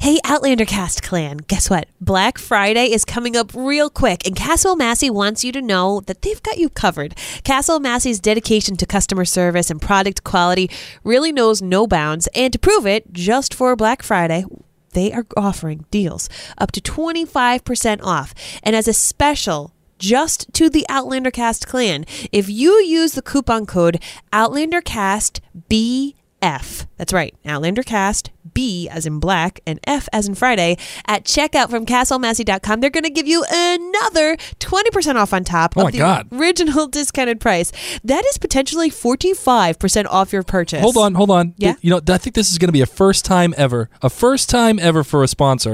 Hey, Outlander Cast clan, guess what? Black Friday is coming up real quick, and Castle Massey wants you to know that they've got you covered. Castle Massey's dedication to customer service and product quality really knows no bounds, and to prove it, just for Black Friday, they are offering deals up to 25% off. And as a special just to the Outlander Cast clan, if you use the coupon code OutlanderCastBF, that's right, OutlanderCast, B as in black and F as in Friday, at checkout from CastleMassey.com, they're going to give you another 20% off on top of the original discounted price. That is potentially 45% off your purchase. Hold on. Yeah? You know, I think this is going to be a first time ever for a sponsor.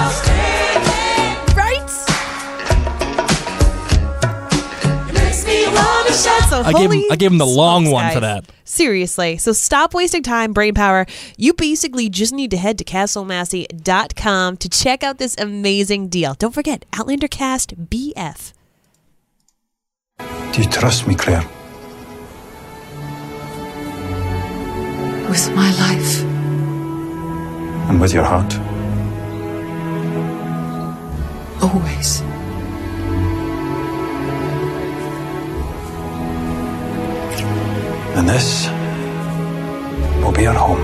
I gave him the long one for that. Seriously. So stop wasting time, brain power. You basically just need to head to CastleMassey.com to check out this amazing deal. Don't forget, Outlander Cast BF. Do you trust me, Claire? With my life. And with your heart? Always. And this will be our home.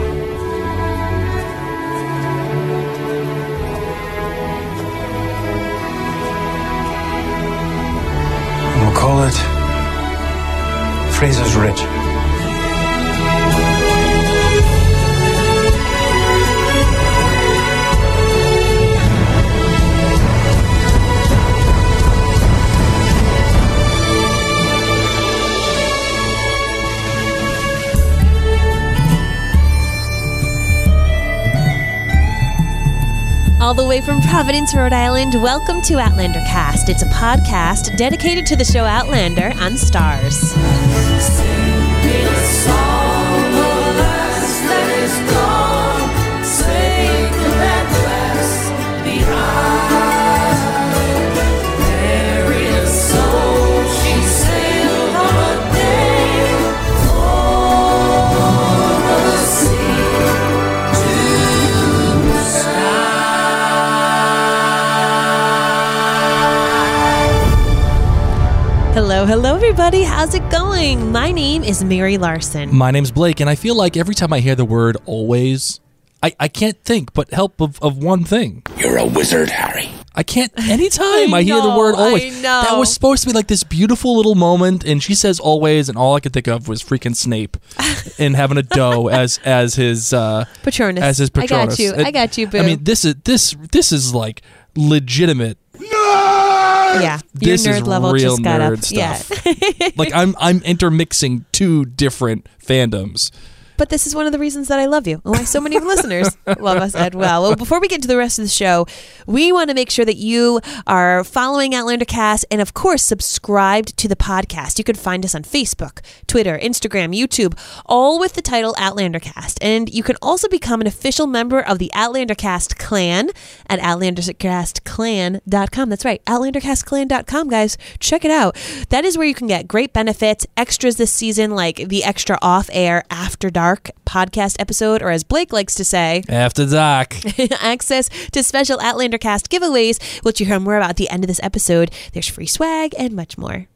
And we'll call it Fraser's Ridge. All the way from Providence, Rhode Island, welcome to Outlander Cast. It's a podcast dedicated to the show Outlander on Stars. Hello, everybody. How's it going? My name is Mary Larson. My name's Blake, and I feel like every time I hear the word always, I can't think but help of one thing. You're a wizard, Harry. I can't, anytime I hear the word always. I know. That was supposed to be like this beautiful little moment, and she says always, and all I could think of was freaking Snape and having a doe as his Patronus. As his Patronus. I got you, boo. I mean, this is like legitimate. Yeah, your this nerd is level real just got nerd up. stuff. Yeah. Like I'm intermixing two different fandoms. But this is one of the reasons that I love you, and why so many of listeners love us as well. Well, before we get to the rest of the show, we want to make sure that you are following Outlander Cast and, of course, subscribed to the podcast. You can find us on Facebook, Twitter, Instagram, YouTube, all with the title Outlander Cast. And you can also become an official member of the Outlander Cast clan at OutlanderCastClan.com. That's right, OutlanderCastClan.com, guys. Check it out. That is where you can get great benefits, extras this season, like the extra off-air After Dark podcast episode, or as Blake likes to say, After Dark. access to special Outlander Cast giveaways, which you hear more about at the end of this episode. There's free swag and much more.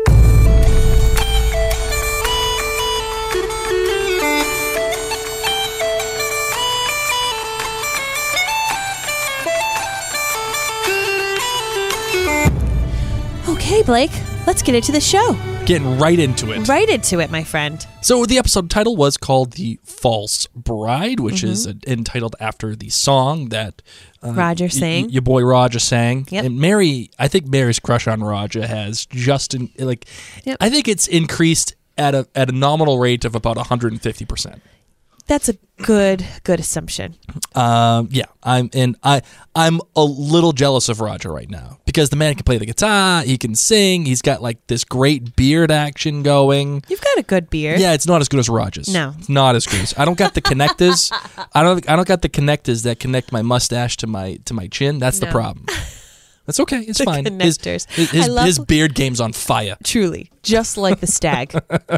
Okay, Blake, let's get into the show. Getting right into it. Right into it, my friend. So the episode title was called The False Bride, which is entitled after the song that Roger sang. Your boy Roger sang. Yep. And I think Mary's crush on Roger has just, I think it's increased at a nominal rate of about 150%. That's a good assumption. Yeah, I'm a little jealous of Roger right now because the man can play the guitar, he can sing, he's got like this great beard action going. You've got a good beard. Yeah, it's not as good as Roger's. No, it's not as good. I don't got the connectors. I don't got the connectors that connect my mustache to my chin. That's the problem. That's okay. It's fine. Connectors. His beard game's on fire. Truly, just like the stag.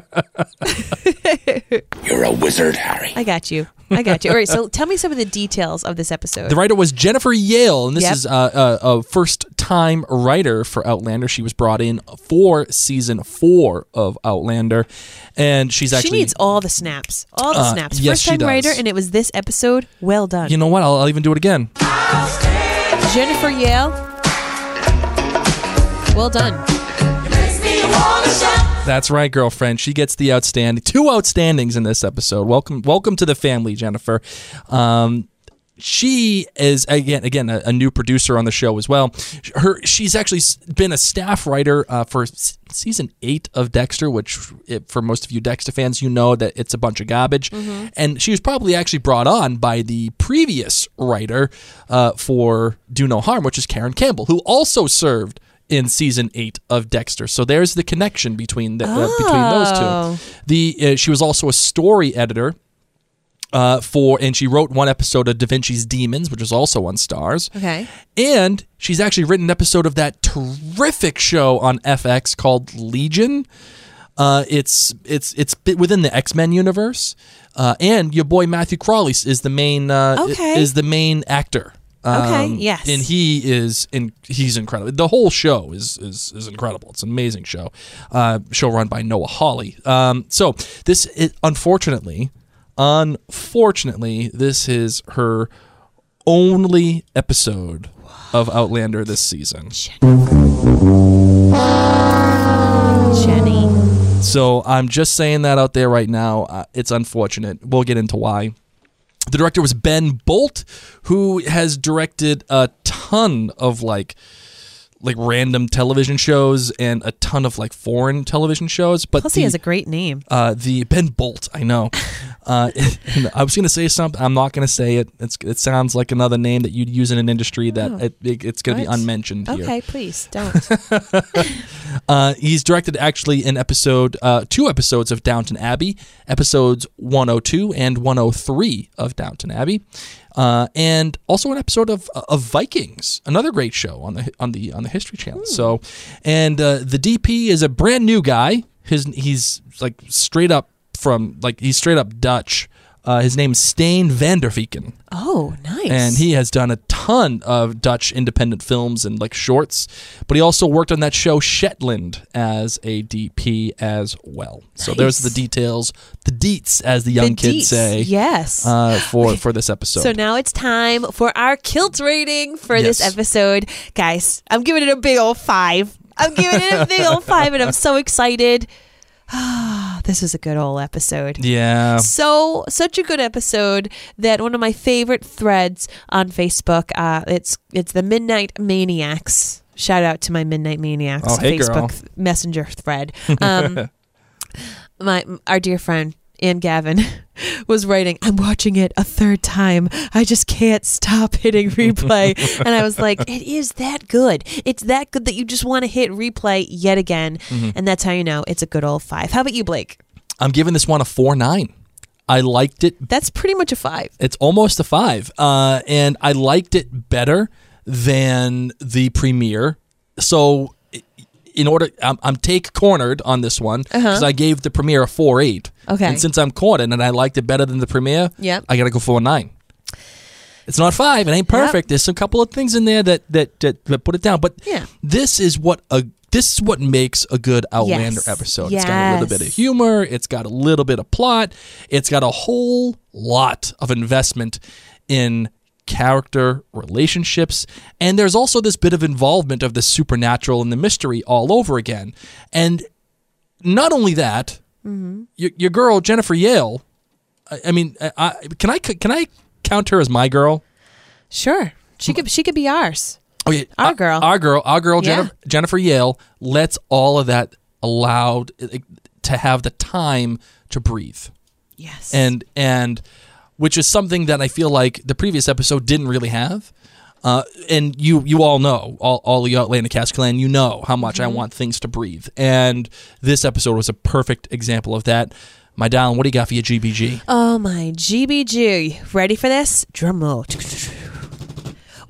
You're a wizard, Harry. I got you. All right, so tell me some of the details of this episode. The writer was Jennifer Yale, and this Yep. is a first-time writer for Outlander. She was brought in for season 4 of Outlander, and she needs all the snaps. All the snaps. yes, she First-time does. writer, and it was this episode. Well done. You know what? I'll even do it again. Jennifer Yale. Well done. That's right, girlfriend. She gets the outstanding 2 outstandings in this episode. Welcome to the family, Jennifer. She is again a new producer on the show as well. She's actually been a staff writer for season 8 of Dexter, which for most of you Dexter fans, you know that it's a bunch of garbage. Mm-hmm. And she was probably actually brought on by the previous writer for Do No Harm, which is Karen Campbell, who also served in season 8 of Dexter. So there's the connection between those two. She was also a story editor and she wrote one episode of Da Vinci's Demons, which is also on Starz. Okay. And she's actually written an episode of that terrific show on FX called Legion. It's within the X-Men universe. And your boy Matthew Crawley is the main actor. Okay. Yes. And he's incredible. The whole show is incredible. It's an amazing show. Show run by Noah Hawley. So this is, unfortunately, this is her only episode of Outlander this season. Jenny. So I'm just saying that out there right now. It's unfortunate. We'll get into why. The director was Ben Bolt, who has directed a ton of like random television shows and a ton of like foreign television shows. But Plus, he has a great name. The Ben Bolt, I know. I was going to say something. I'm not going to say it. It sounds like another name that you'd use in an industry that it's going to be unmentioned here. Okay, please don't. He's directed actually an episode, 2 episodes of Downton Abbey, episodes 102 and 103 of Downton Abbey, and also an episode of Vikings, another great show on the History Channel. So, and the DP is a brand new guy. He's like straight up Dutch. His name's Stijn van der Veken. Oh, nice. And he has done a ton of Dutch independent films and like shorts, but he also worked on that show Shetland as a DP as well. Nice. So there's the details, the deets, as the young kids say. Yes. For this episode. So now it's time for our kilt rating for this episode. Guys, I'm giving it a big old 5. And I'm so excited. This is a good old episode. Yeah. Such a good episode that one of my favorite threads on Facebook, it's the Midnight Maniacs. Shout out to my Midnight Maniacs Facebook Messenger thread. Our dear friend Ann Gavin was writing, I'm watching it a 3rd time. I just can't stop hitting replay. And I was like, it is that good. It's that good that you just want to hit replay yet again. Mm-hmm. And that's how you know it's a good old 5. How about you, Blake? I'm giving this one a 4.9. I liked it. That's pretty much a 5. It's almost a 5. And I liked it better than the premiere. So I'm take cornered on this one because I gave the premiere a 4.8. Okay. And since I'm cornered and I liked it better than the premiere, I got to go 4.9. It's not 5. It ain't perfect. There's a couple of things in there that put it down. But this is what makes a good Outlander episode. Yes. It's got a little bit of humor. It's got a little bit of plot. It's got a whole lot of investment in character relationships, and there's also this bit of involvement of the supernatural and the mystery all over again. And not only that, your girl Jennifer Yale, I mean, can I count her as my girl? Sure, she could be ours. Oh yeah, our girl, Jennifer Yale lets all of that allowed to have the time to breathe. Yes, and which is something that I feel like the previous episode didn't really have. And you all know, all the Outlander cast clan, you know how much I want things to breathe. And this episode was a perfect example of that. My darling, what do you got for your GBG? Oh, my GBG. Ready for this? Drum roll.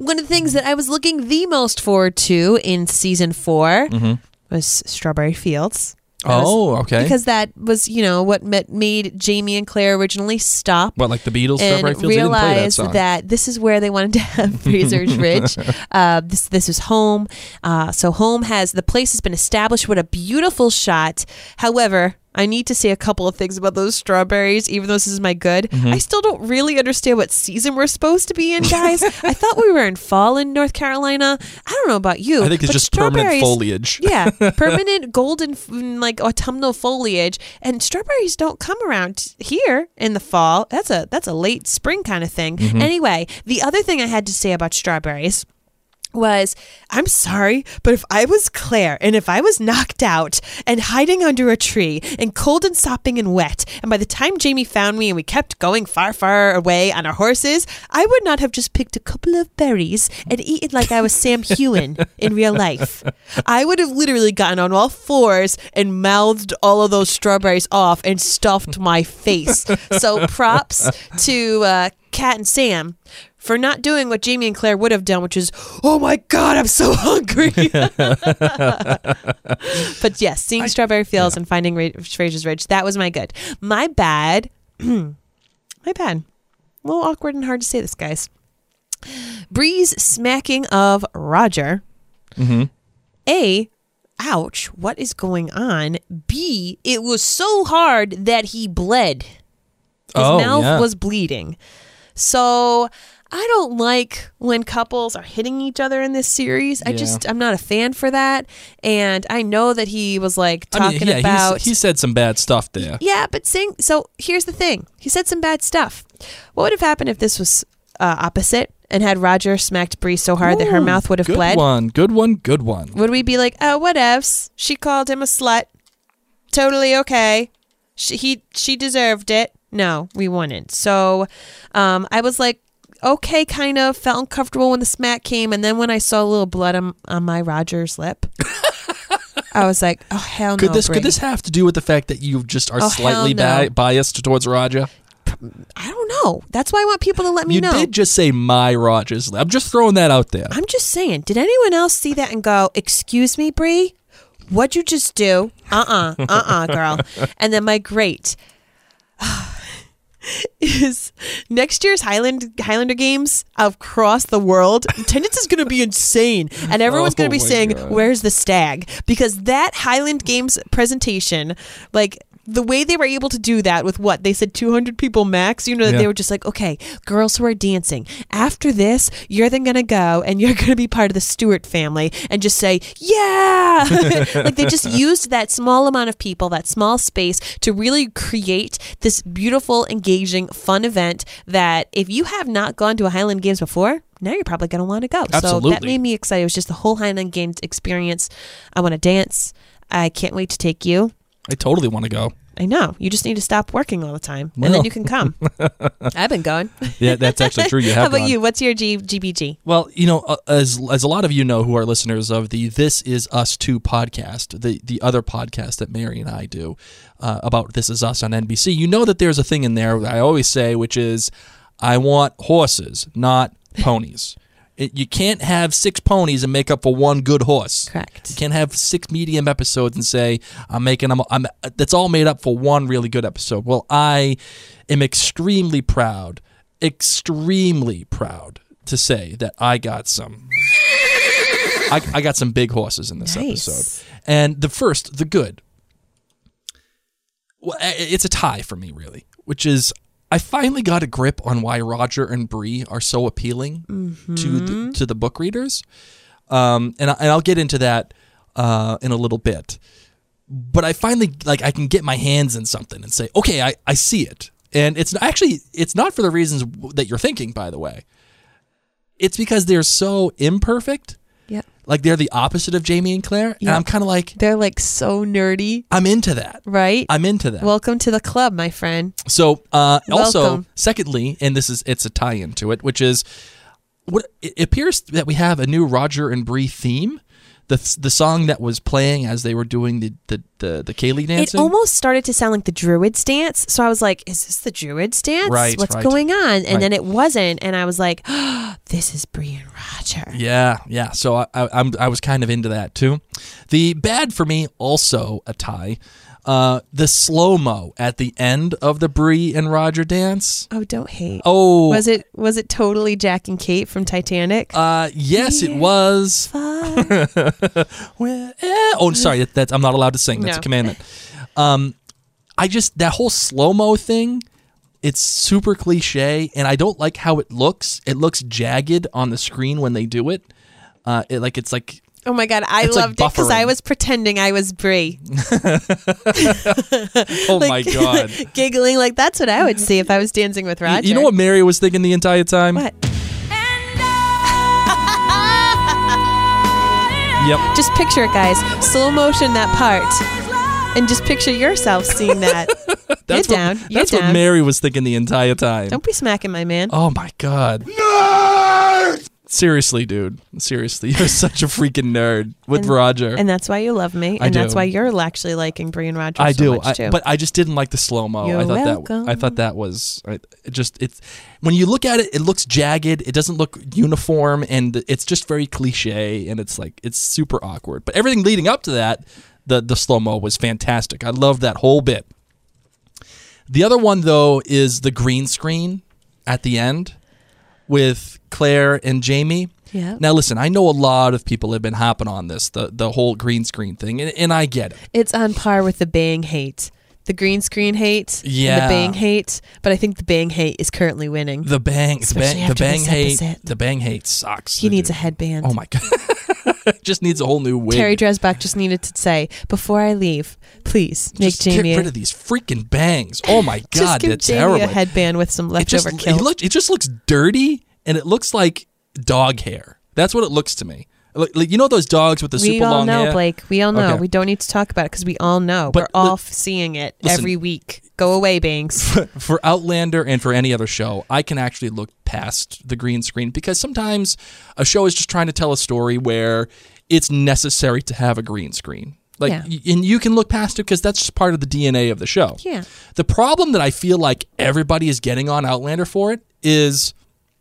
One of the things that I was looking the most forward to in season 4 was Strawberry Fields. Okay. Because that was, what made Jamie and Claire originally stop. What, like the Beatles, and Strawberry Fields? They didn't play that realize song. that this is where they wanted to have Fraser's Ridge. This was home. So home the place has been established. What a beautiful shot. However, I need to say a couple of things about those strawberries, even though this is my good. I still don't really understand what season we're supposed to be in, guys. I thought we were in fall in North Carolina. I don't know about you. I think it's just permanent foliage. Yeah, permanent golden, like autumnal foliage. And strawberries don't come around here in the fall. That's a late spring kind of thing. Anyway, the other thing I had to say about strawberries was, I'm sorry, but if I was Claire and if I was knocked out and hiding under a tree and cold and sopping and wet, and by the time Jamie found me and we kept going far, far away on our horses, I would not have just picked a couple of berries and eaten like I was Sam Heughan in real life. I would have literally gotten on all fours and mouthed all of those strawberries off and stuffed my face. So props to Kat and Sam for not doing what Jamie and Claire would have done, which is, oh my God, I'm so hungry. But yes, seeing Strawberry Fields and finding Fraser's Ridge, that was my good. My bad. My bad. A little awkward and hard to say this, guys. Bree's smacking of Roger. A, ouch, what is going on? B, it was so hard that he bled. His mouth was bleeding. So I don't like when couples are hitting each other in this series. I'm not a fan for that. And I know that he was like talking about. He said some bad stuff there. Yeah, but so here's the thing. He said some bad stuff. What would have happened if this was opposite and had Roger smacked Bree so hard that her mouth would have bled? Good one. Would we be like, oh, whatevs? She called him a slut. Totally okay. She deserved it. No, we wouldn't. So I was like, okay, kind of felt uncomfortable when the smack came. And then when I saw a little blood on my Roger's lip, I was like, oh, hell no. Could this have to do with the fact that you just are slightly biased towards Roger? I don't know. That's why I want people to let me know. You did just say my Roger's lip. I'm just throwing that out there. I'm just saying, did anyone else see that and go, excuse me, Bree? What'd you just do? Girl. And then my great is next year's Highlander games across the world. Attendance is going to be insane, and everyone's going to be saying, "Where's the stag?" Because that Highland Games presentation, like the way they were able to do that with what they said 200 people max, they were just like, okay, girls who are dancing, after this you're then gonna go and you're gonna be part of the Stewart family and just say yeah. Like they just used that small amount of people, that small space, to really create this beautiful, engaging, fun event that if you have not gone to a Highland Games before, now you're probably going to want to go. Absolutely. So that made me excited. It was just the whole Highland Games experience. I want to dance. I can't wait to take you. I totally want to go. I know. You just need to stop working all the time, and then you can come. I've been going. Yeah, that's actually true. You have. How about gone. you? What's your GBG? Well, as a lot of you know who are listeners of the This Is Us 2 podcast, the other podcast that Mary and I do about This Is Us on NBC, you know that there's a thing in there I always say, which is, I want horses, not ponies. You can't have 6 ponies and make up for one good horse. Correct. You can't have 6 medium episodes and say, I'm making them. That's all made up for one really good episode. Well, I am extremely proud to say that I got some. I got some big horses in this episode. And the good. Well, it's a tie for me, really, which is, I finally got a grip on why Roger and Bree are so appealing to the book readers, and I'll get into that in a little bit. But I finally I can get my hands in something and say, okay, I see it, and it's not for the reasons that you're thinking. By the way, it's because they're so imperfect. Yeah. Like they're the opposite of Jamie and Claire, and I'm kind of like, they're like so nerdy. I'm into that, right? I'm into that. Welcome to the club, my friend. So, also, Welcome. secondly, and it's a tie-in to it, which is, it appears that we have a new Roger and Bree theme the song that was playing as they were doing the Kaylee dancing. It almost started to sound like the Druids dance. So I was like, is this the Druids dance? Right, What's right. going on? And Right. then it wasn't. And I was like, oh, this is Brie and Roger. Yeah. So I was kind of into that too. The bad for me also, a tie. The slow-mo at the end of the Brie and Roger dance. Oh, don't hate. Oh, Was it totally Jack and Kate from Titanic? yes, it was. Oh, sorry, that's I'm not allowed to sing. That's No. a commandment. That whole slow-mo thing, it's super cliche, and I don't like how it looks. It looks jagged on the screen when they do it. It's like. Oh my God, I It's like loved it because I buffering. was pretending I was Brie. Oh my God. Giggling like that's what I would see if I was dancing with Roger. You know what Mary was thinking the entire time? What? Yep. Just picture it, guys. Slow motion that part. And just picture yourself seeing that. That's You're down. You're That's what down. Mary was thinking the entire time. Don't be smacking my man. Oh my God. Seriously, dude. Seriously, you're such a freaking nerd with Roger. And that's why you love me. I And that's do. why you're actually liking Brie and Roger I so do, much too. but I just didn't like the slow mo. You're I welcome. thought that was it's when you look at it, it looks jagged. It doesn't look uniform, and it's just very cliche, and it's super awkward. But everything leading up to that, the slow mo was fantastic. I loved that whole bit. The other one though is the green screen at the end with Claire and Jamie. Yeah. Now listen, I know a lot of people have been hopping on this, the whole green screen thing, and I get it. It's on par with the Bang hate. The green screen hate Yeah. and the Bang hate. But I think the Bang hate is currently winning. The bang Especially after this hate, episode. the bang hate sucks. He needs a headband. Oh my God. Just needs a whole new wig. Terry Dresbach just needed to say, before I leave, please make Just Jamie get rid of these freaking bangs. Oh my just God, give that's Jamie terrible. a headband with some leftover kilt. It just looks dirty, and it looks like dog hair. That's what it looks to me. Like you know those dogs with the We super all long know, hair? Blake. We all know. Okay. We don't need to talk about it because we all know. But We're all seeing it listen. every week. Go away, Bangs. For Outlander and for any other show, I can actually look past the green screen because sometimes a show is just trying to tell a story where it's necessary to have a green screen. Yeah. And you can look past it because that's just part of the DNA of the show. Yeah. The problem that I feel like everybody is getting on Outlander for it is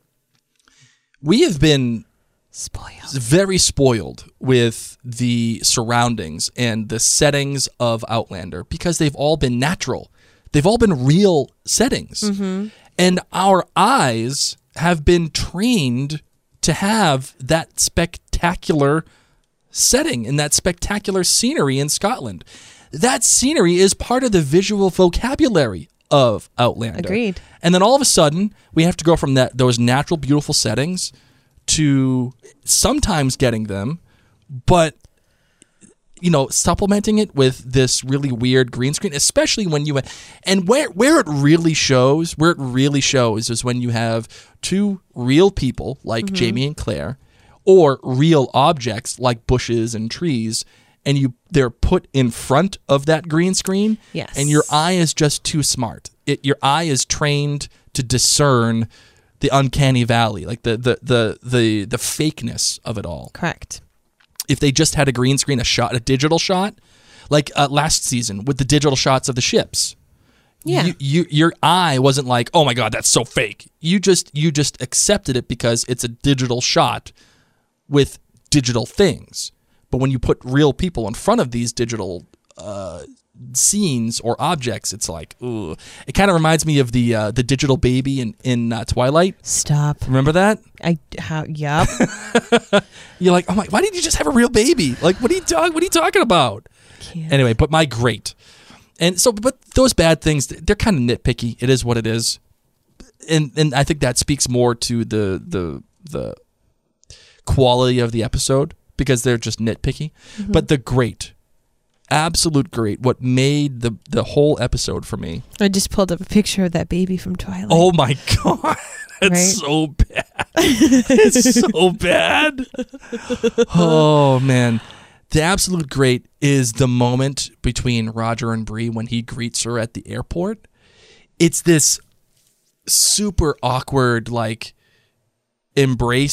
we have been Spoiled. very spoiled with the surroundings and the settings of Outlander because they've all been natural. They've all been real settings. Mm-hmm. And our eyes have been trained to have that spectacular setting and that spectacular scenery in Scotland. That scenery is part of the visual vocabulary of Outlander. Agreed. And then all of a sudden, we have to go from those natural, beautiful settings to sometimes getting them, but supplementing it with this really weird green screen, especially when where it really shows is when you have two real people like Jamie and Claire, or real objects like bushes and trees, and they're put in front of that green screen. Yes. And your eye is just too smart. Your eye is trained to discern the uncanny valley, like the fakeness of it all. Correct. If they just had a green screen, a digital shot, like last season with the digital shots of the ships. Yeah. Your eye wasn't like, oh my God, that's so fake. You just accepted it because it's a digital shot with digital things. But when you put real people in front of these digital scenes or objects, it's like, ooh. It kind of reminds me of the digital baby in Twilight. Stop. Remember that? Yup. You're like, oh my, why didn't you just have a real baby? Like, what are you talking about? Can't. Anyway, but my great. And so, but those bad things, they're kind of nitpicky. It is what it is. And I think that speaks more to the quality of the episode because they're just nitpicky. Mm-hmm. But the great, absolute great, what made the whole episode for me. I just pulled up a picture of that baby from Twilight. Oh my God. It's Right? so bad. It's so bad. Oh, man. The absolute great is the moment between Roger and Brie when he greets her at the airport. It's this super awkward, like, embrace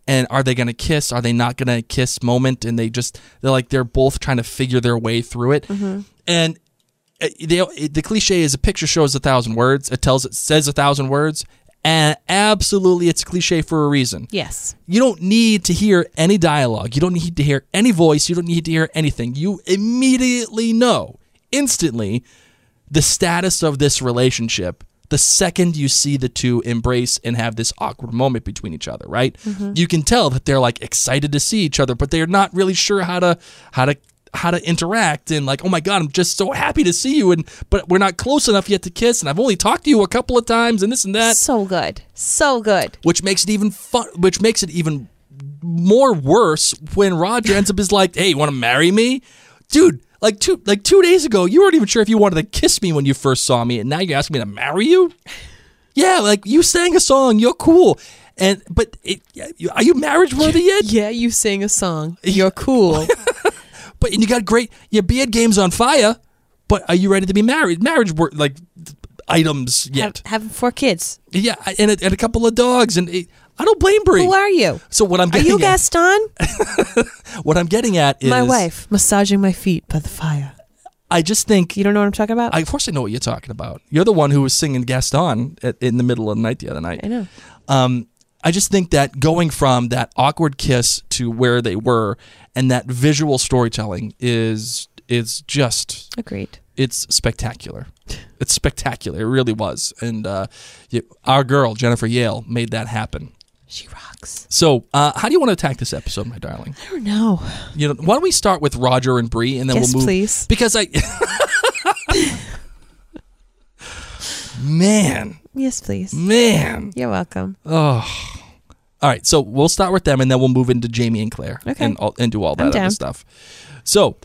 and are they going to kiss? Are they not going to kiss moment? And they're both trying to figure their way through it. And the cliche is a picture shows 1,000 words. It says 1,000 words. And absolutely, it's a cliche for a reason. Yes. You don't need to hear any dialogue. You don't need to hear any voice. You don't need to hear anything. You immediately know, instantly, the status of this relationship the second you see the two embrace and have this awkward moment between each other, right? You can tell that they're like excited to see each other, but they're not really sure how to interact, and like, oh my God, I'm just so happy to see you, but we're not close enough yet to kiss, and I've only talked to you a couple of times, and this and that. So good. So good. Which makes it even fun. Which makes it even more worse when Roger ends up is like, hey, you want to marry me? Dude, like 2 days ago, you weren't even sure if you wanted to kiss me when you first saw me, and now you're asking me to marry you? Yeah, like, you sang a song, you're cool. But are you marriage worthy yet? Yeah, you sang a song. You're cool. And you got your beard game's on fire, but are you ready to be married? Marriage items yet? Having 4 kids. Yeah, and a couple of dogs, and I don't blame Brie. Who are you? So what I'm Are getting you Gaston? what I'm getting at is my wife massaging my feet by the fire. I just think You don't know what I'm talking about? of course I know what you're talking about. You're the one who was singing Gaston in the middle of the night the other night. I know. I just think that going from that awkward kiss to where they were, and that visual storytelling is just Agreed. it's spectacular. It's spectacular. It really was. And our girl Jennifer Yale made that happen. She rocks. So, how do you want to attack this episode, my darling? I don't know. Why don't we start with Roger and Brie, and then Yes, we'll move. please. Because man. Yes, please. Man. You're welcome. Oh. All right, so we'll start with them, and then we'll move into Jamie and Claire, Okay. and do all I'm that down. other stuff. So,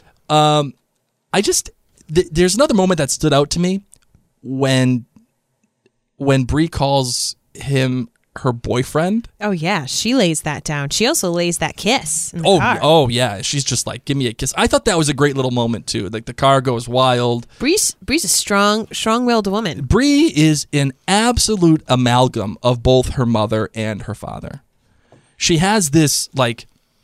there's another moment that stood out to me when Brie calls him her boyfriend. Oh, yeah. She lays that down. She also lays that kiss in the car. Oh, yeah. She's just like, give me a kiss. I thought that was a great little moment, too. Like, the car goes wild. Bree's a strong-willed woman. Brie is an absolute amalgam of both her mother and her father. She has this, like,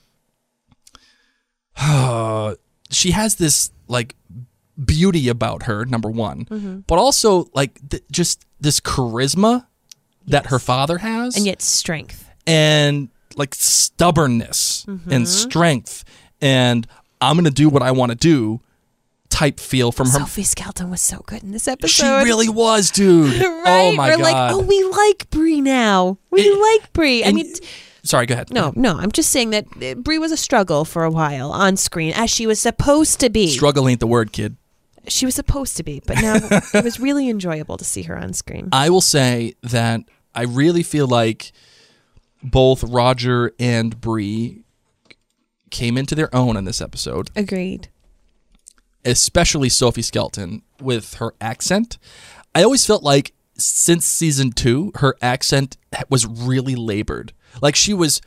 beauty about her, number one, but also, like, just this charisma that her father has. And yet strength. And, like, stubbornness and strength. And I'm going to do what I want to do type feel from her. Sophie Skelton was so good in this episode. She really was, dude. Right? Oh, my We're God. like, oh, we like Brie now. We like Brie. I mean... Sorry, go ahead. No, I'm just saying that Brie was a struggle for a while on screen, as she was supposed to be. Struggle ain't the word, kid. She was supposed to be, but now it was really enjoyable to see her on screen. I will say that I really feel like both Roger and Brie came into their own in this episode. Agreed. Especially Sophie Skelton with her accent. I always felt like since season 2, her accent was really labored. Like she was,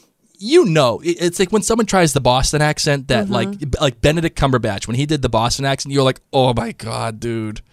it's like when someone tries the Boston accent that like Benedict Cumberbatch, when he did the Boston accent, you're like, oh my God, dude.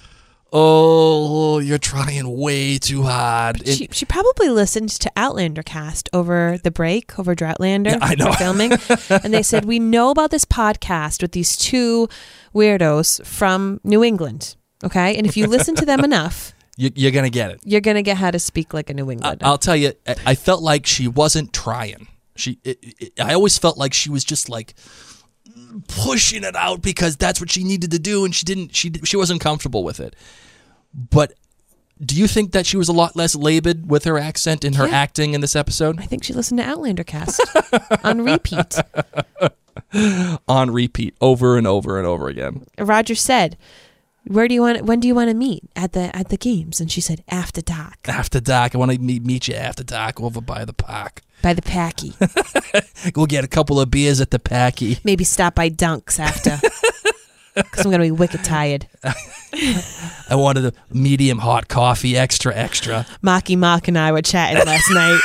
Oh, you're trying way too hard. She probably listened to Outlander cast over the break, over Droughtlander, Yeah, I know. for filming. And they said, we know about this podcast with these 2 weirdos from New England. Okay. And if you listen to them enough, You're going to get it. you're going to get how to speak like a New Englander. I'll tell you, I felt like she wasn't trying. I always felt like she was just like pushing it out because that's what she needed to do, and she wasn't comfortable with it. But do you think that she was a lot less labored with her accent and her acting in this episode? I think she listened to Outlander cast on repeat. On repeat, over and over and over again. Roger said, when do you want to meet at the games? And she said, after dark. After dark, I want to meet you after dark over by the park. By the Packy. Go get a couple of beers at the Packy. Maybe stop by Dunk's after. Because I'm going to be wicked tired. I wanted a medium hot coffee, extra. Marky Mark and I were chatting last night.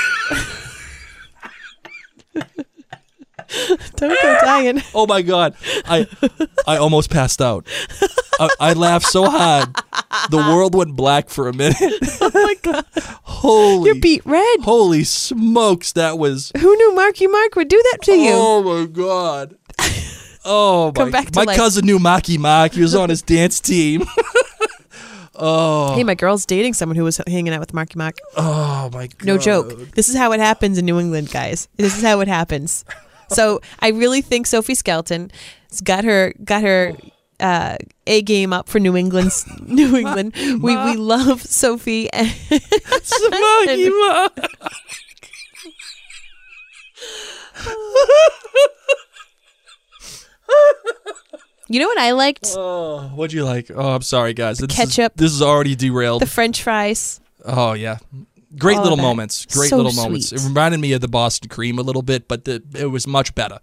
Don't go dying. Oh my God, I almost passed out. I laughed so hard, the world went black for a minute. Oh my God. Holy, You're beat red. holy smokes, that was. Who knew Marky Mark would do that to you? Oh my god. Oh Come my! back to My life. cousin knew Marky Mark. He was on his dance team. Hey, my girl's dating someone who was hanging out with Marky Mark. Oh my god! No joke. This is how it happens in New England, guys. This is how it happens. So I really think Sophie Skelton has got her A game up for New England. We love Sophie. Marky Mark. You know what I liked? Oh, what'd you like? Oh, I'm sorry, guys. Ketchup. This is already derailed. The French fries. Oh yeah, great All little of that. moments. Great So little moments. sweet. It reminded me of the Boston cream a little bit, but it was much better.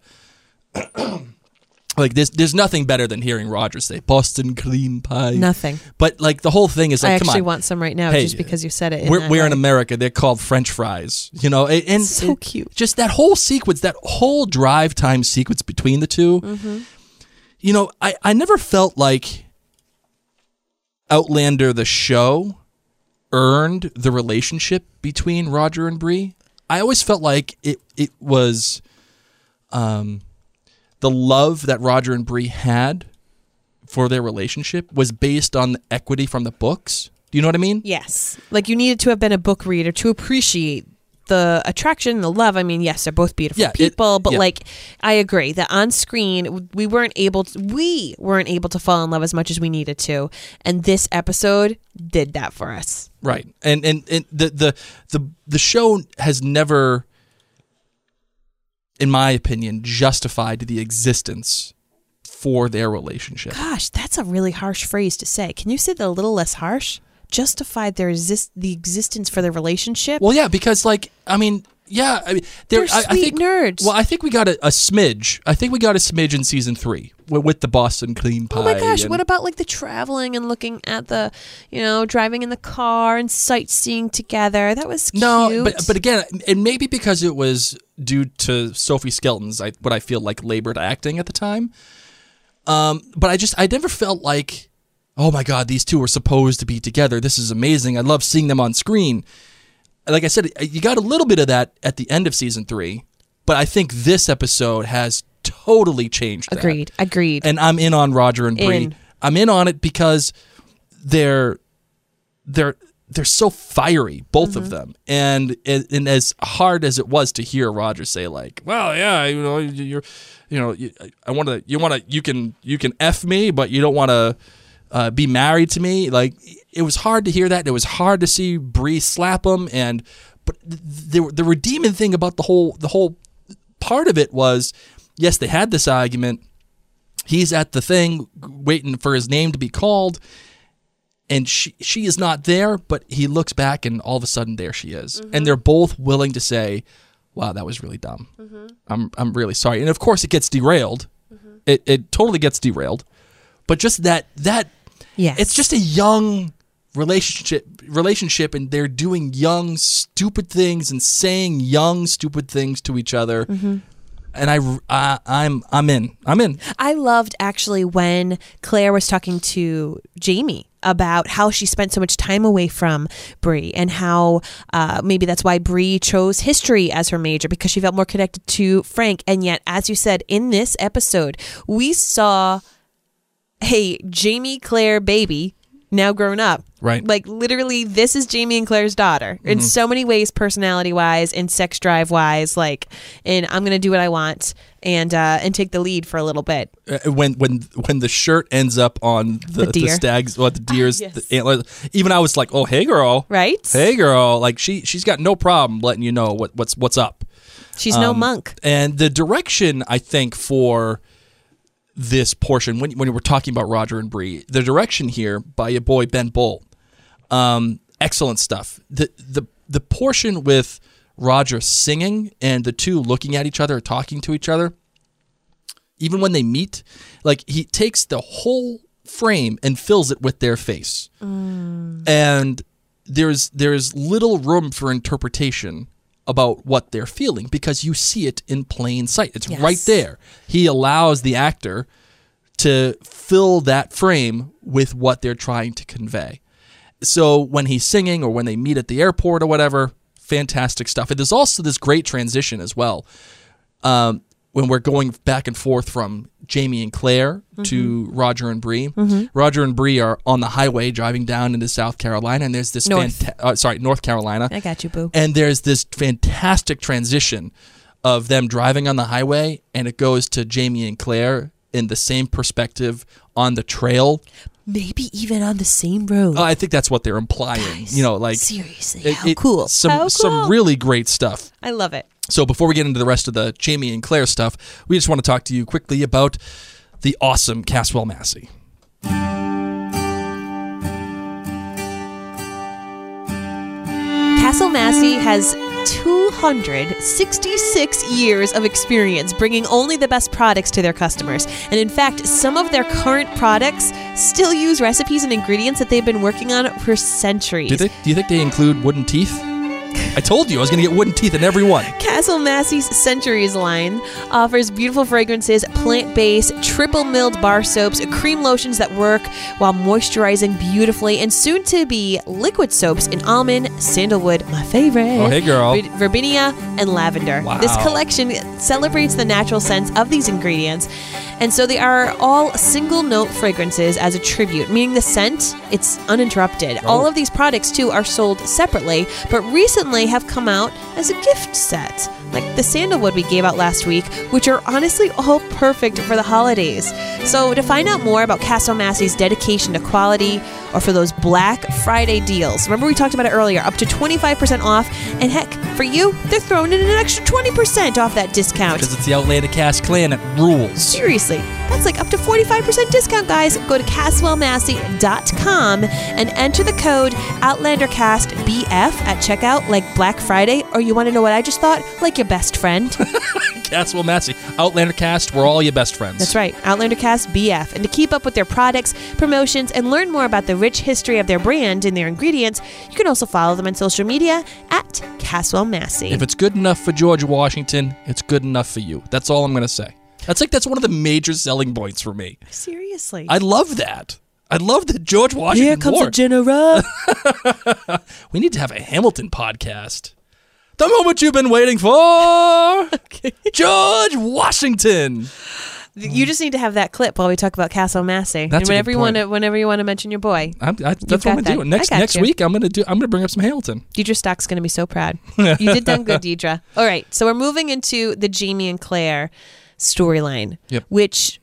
Like there's nothing better than hearing Roger say Boston cream pie. Nothing. But like the whole thing is like, I come actually on. want some right now Hey, just because you said it. We're that in way. America. They're called French fries. You know, and So cute. Just that whole sequence, that whole drive time sequence between the two. Mm-hmm. You know, I never felt like Outlander the show earned the relationship between Roger and Bree. I always felt like it was the love that Roger and Bree had for their relationship was based on the equity from the books. Do you know what I mean? Yes. Like you needed to have been a book reader to appreciate the attraction, the love. I mean, yes, they're both beautiful people, but like I agree that on screen we weren't able to fall in love as much as we needed to, and this episode did that for us. Right. And the show has never, in my opinion, justified the existence for their relationship. Gosh, that's a really harsh phrase to say. Can you say that a little less harsh? Justified the existence for their relationship? Well, yeah, because like they're sweet nerds. Well, I think we got a smidge. I think we got a smidge in season 3 with the Boston cream pie. Oh my gosh, and- what about like the traveling and looking at the, driving in the car and sightseeing together? That was cute. No, but again, and maybe because it was due to Sophie Skelton's what I feel like labored acting at the time. But I never felt like, oh my God, these two are supposed to be together. This is amazing. I love seeing them on screen. Like I said, you got a little bit of that at the end of season 3, but I think this episode has totally changed that. Agreed. And I'm in on Roger and Bree. I'm in on it because they're so fiery, both of them. And as hard as it was to hear Roger say like, well, yeah, you can F me, but you don't want to be married to me. Like, it was hard to hear that. It was hard to see Bree slap him. But the redeeming thing about the whole part of it was, yes, they had this argument. He's at the thing waiting for his name to be called, and she is not there, but he looks back and all of a sudden there she is. Mm-hmm. And they're both willing to say, wow, that was really dumb. Mm-hmm. I'm really sorry. And of course it gets derailed. Mm-hmm. It totally gets derailed. But just that yes. It's just a young relationship, and they're doing young, stupid things and saying young, stupid things to each other. Mm-hmm. And I'm in. I loved actually when Claire was talking to Jamie about how she spent so much time away from Bree, and how maybe that's why Bree chose history as her major, because she felt more connected to Frank. And yet, as you said, in this episode, we saw a Jamie Claire baby now grown up. Right. Like, literally, this is Jamie and Claire's daughter in so many ways, personality wise and sex drive wise. Like, and I'm gonna do what I want and take the lead for a little bit. When the shirt ends up on the deer. stags, the deer's Yes. the antlers, even I was like, oh, hey girl, Right? Hey girl, like she's got no problem letting you know what's up. She's no monk. And the direction, I think, for this portion, when we're talking about Roger and Bree, the direction here by your boy Ben Bolt, excellent stuff. The portion with Roger singing and the two looking at each other, talking to each other, even when they meet, like he takes the whole frame and fills it with their face, and there's little room for interpretation about what they're feeling because you see it in plain sight. It's Yes. right there. He allows the actor to fill that frame with what they're trying to convey. So when he's singing or when they meet at the airport or whatever, fantastic stuff. And there's also this great transition as well. When we're going back and forth from Jamie and Claire to Roger and Bree. Roger and Bree are on the highway driving down into South Carolina, and there's this North Carolina. I got you, boo. And there's this fantastic transition of them driving on the highway, and it goes to Jamie and Claire in the same perspective on the trail. Maybe even on the same road. I think that's what they're implying. Guys, you know, like seriously, how cool. Some really great stuff. I love it. So before we get into the rest of the Jamie and Claire stuff, we just want to talk to you quickly about the awesome Caswell Massey. Caswell Massey has 266 years of experience bringing only the best products to their customers. And in fact, some of their current products still use recipes and ingredients that they've been working on for centuries. Do you think they include wooden teeth? I told you I was going to get wooden teeth in every one. Caswell Massey's Centuries line offers beautiful fragrances, plant-based, triple-milled bar soaps, cream lotions that work while moisturizing beautifully, and soon-to-be liquid soaps in almond, sandalwood, my favorite, Oh, hey, girl. verbinia, and lavender. Wow. This collection celebrates the natural scents of these ingredients, and so they are all single-note fragrances as a tribute, meaning the scent, it's uninterrupted. Oh. All of these products, too, are sold separately, but recently have come out as a gift set, like the sandalwood we gave out last week, which are honestly all perfect for the holidays. So to find out more about Caswell Massey's dedication to quality, or for those Black Friday deals, remember we talked about it earlier, up to 25% off, and heck, for you, they're throwing in an extra 20% off that discount. Because it's the Outlander Cast clan that rules. Seriously, that's like up to 45% discount, guys. Go to CaswellMassey.com and enter the code OutlanderCastBF at checkout, like Black Friday. Or you want to know what I just thought? Like your best friend. Caswell Massey. Outlander Cast, we're all your best friends. That's right, OutlanderCast BF. And to keep up with their products, promotions, and learn more about the rich history of their brand and their ingredients, you can also follow them on social media at Caswell Massey. If it's good enough for George Washington, it's good enough for you. That's all I'm going to say. That's one of the major selling points for me. Seriously. I love that. I love that George Washington Here comes wore. a general. We need to have a Hamilton podcast. The moment you've been waiting for. George Washington. You just need to have that clip while we talk about Caswell Massey. That's and a good point. whenever you want to mention your boy. That's what I'm got going to that. do. Next I got you. week, I'm going to bring up some Hamilton. Deidre Stock's going to be so proud. You did done good, Deidre. All right, so we're moving into the Jamie and Claire storyline. Yep. Which,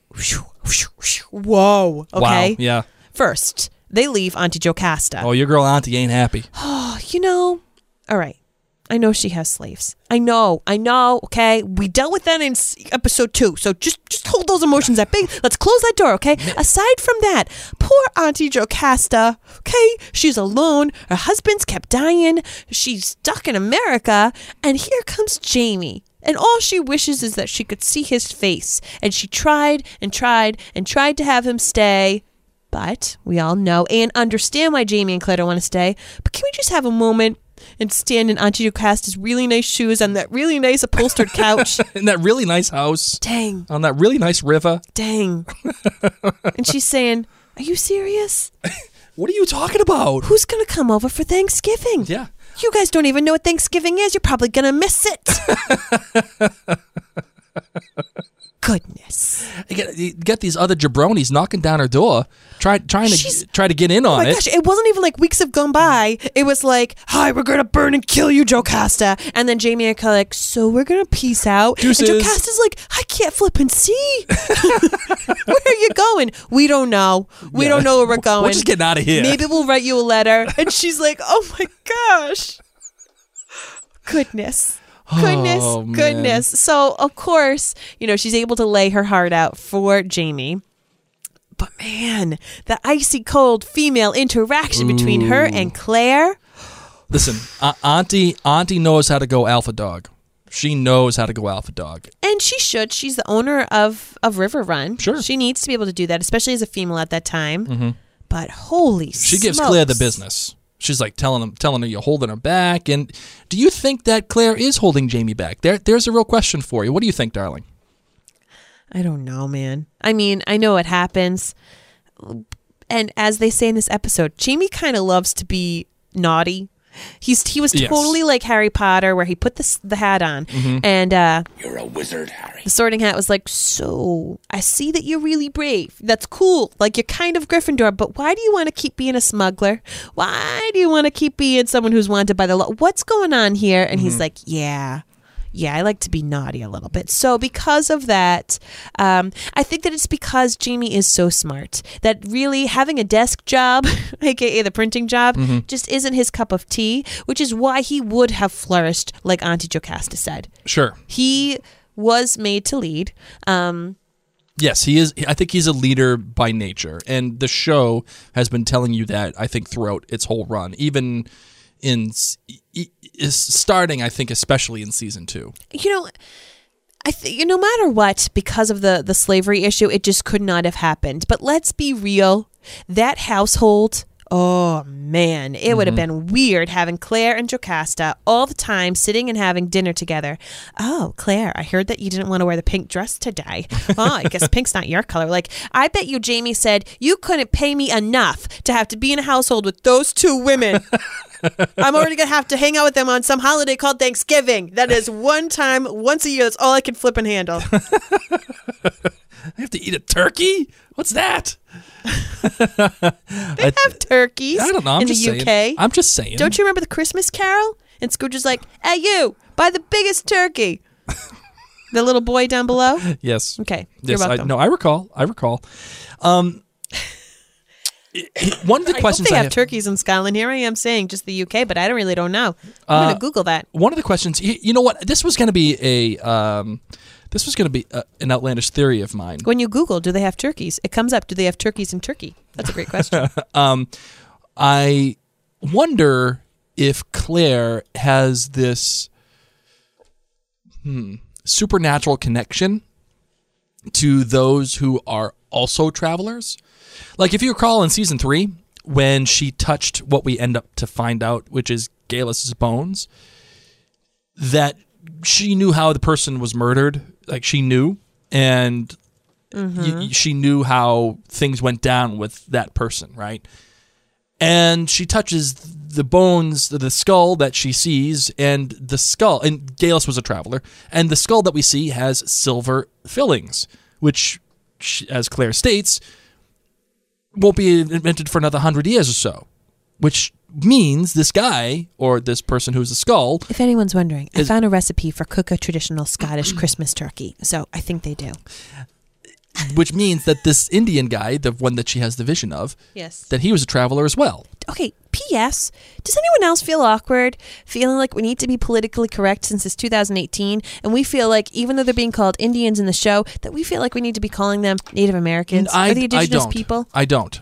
whoa, okay. Wow. Yeah. First, they leave Auntie Jocasta. Oh, your girl auntie ain't happy. Oh, all right. I know she has slaves. I know, okay? We dealt with that in episode 2, so just hold those emotions at bay. Let's close that door, okay? Aside from that, poor Auntie Jocasta, okay? She's alone. Her husband's kept dying. She's stuck in America. And here comes Jamie. And all she wishes is that she could see his face. And she tried and tried and tried to have him stay. But we all know and understand why Jamie and Claire don't want to stay. But can we just have a moment and stand in Auntie Jocasta's really nice shoes on that really nice upholstered couch? In that really nice house. Dang. On that really nice river. Dang. And she's saying, are you serious? What are you talking about? Who's going to come over for Thanksgiving? Yeah. You guys don't even know what Thanksgiving is. You're probably going to miss it. Goodness. You get these other jabronis knocking down her door, trying to get in Oh on my it. gosh, it wasn't even like weeks have gone by. It was like, hi, we're going to burn and kill you, Jocasta. And then Jamie and Claire like, so we're going to peace out. Deuces. And Jocasta's like, I can't flip and see. Where are you going? We don't know. We don't know where we're going. We're just getting out of here. Maybe we'll write you a letter. And she's like, oh my gosh. Goodness. Oh, man. Goodness. So, of course, she's able to lay her heart out for Jamie. But man, the icy cold female interaction between her and Claire. Listen, Auntie knows how to go alpha dog. She knows how to go alpha dog. And she should. She's the owner of River Run. Sure. She needs to be able to do that, especially as a female at that time. Mm-hmm. But holy She gives smokes. Claire the business. She's like telling her you're holding her back. And do you think that Claire is holding Jamie back? There's a real question for you. What do you think, darling? I don't know, man. I mean, I know it happens. And as they say in this episode, Jamie kind of loves to be naughty. He was totally like Harry Potter, where he put the hat on, and You're a wizard, Harry. the Sorting Hat was like, "So I see that you're really brave. That's cool. Like, you're kind of Gryffindor, but why do you want to keep being a smuggler? Why do you want to keep being someone who's wanted by the law? What's going on here?" And he's like, "Yeah, I like to be naughty a little bit." So because of that, I think that it's because Jamie is so smart that really having a desk job, aka the printing job, just isn't his cup of tea, which is why he would have flourished, like Auntie Jocasta said. Sure. He was made to lead. Yes, he is. I think he's a leader by nature, and the show has been telling you that, I think, throughout its whole run, even is starting, I think, especially in season 2. You know, no matter what, because of the slavery issue, it just could not have happened. But let's be real, that household, oh man, it would have been weird having Claire and Jocasta all the time sitting and having dinner together. "Oh, Claire, I heard that you didn't want to wear the pink dress today. Oh, I guess pink's not your color." Like, I bet you Jamie said, "You couldn't pay me enough to have to be in a household with those two women. I'm already going to have to hang out with them on some holiday called Thanksgiving. That is one time, once a year. That's all I can flip and handle." I have to eat a turkey? What's that? They have turkeys I don't know. I'm in just the saying. UK. I'm just saying. Don't you remember the Christmas Carol? And Scrooge is like, "Hey, you, buy the biggest turkey." The little boy down below? Yes. Okay. You're Yes, welcome. I recall. One of the questions I I hope they have turkeys in Scotland. Here I am saying just the UK, but I really don't know. I'm going to Google that. One of the questions, you know what? This was going to be an outlandish theory of mine. When you Google, do they have turkeys? It comes up, do they have turkeys in Turkey? That's a great question. I wonder if Claire has this supernatural connection to those who are also travelers. Like, if you recall in season 3, when she touched what we end up to find out, which is Gallus's bones, that she knew how the person was murdered. Like, she knew, and she knew how things went down with that person, right? And she touches the bones, the skull that she sees, and the skull, and Gallus was a traveler, and the skull that we see has silver fillings, which, as Claire states, won't be invented for another 100 years or so, which means this guy, or this person who's a skull... If anyone's wondering, I found a recipe for cook a traditional Scottish Christmas turkey, so I think they do. Which means that this Indian guy, the one that she has the vision of, Yes. that he was a traveler as well. Okay, P.S. Does anyone else feel awkward feeling like we need to be politically correct since it's 2018, and we feel like, even though they're being called Indians in the show, that we feel like we need to be calling them Native Americans or the indigenous people? I don't.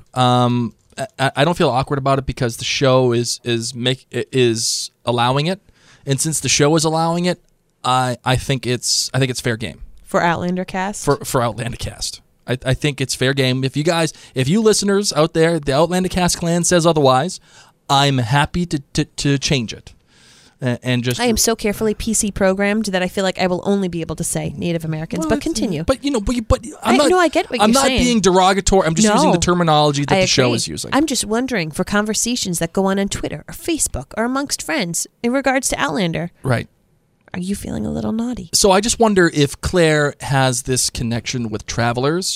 I don't feel awkward about it because the show is allowing it, and since the show is allowing it, I think it's fair game For Outlander cast? for Outlander cast. I think it's fair game. If you listeners out there, the Outlander cast clan says otherwise, I'm happy to change it. And just I am so carefully PC programmed that I feel like I will only be able to say Native Americans. But continue. But I get what you're saying. I'm not being derogatory. I'm just using the terminology that the show is using. I'm just wondering for conversations that go on Twitter or Facebook or amongst friends in regards to Outlander. Right. Are you feeling a little naughty? So I just wonder if Claire has this connection with travelers,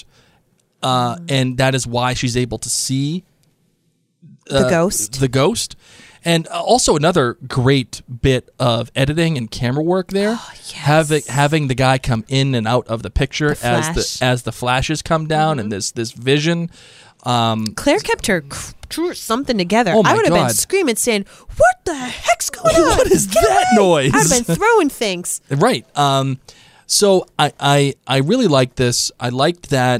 and that is why she's able to see the ghost. The ghost. And also another great bit of editing and camera work there, having the guy come in and out of the picture as the flashes come down and this vision. Claire kept her something together. Oh my I would have God. been screaming, saying, "What the heck's going on? What is Get that away!" noise? I'd have been throwing things. Right. So I really liked this. I liked that.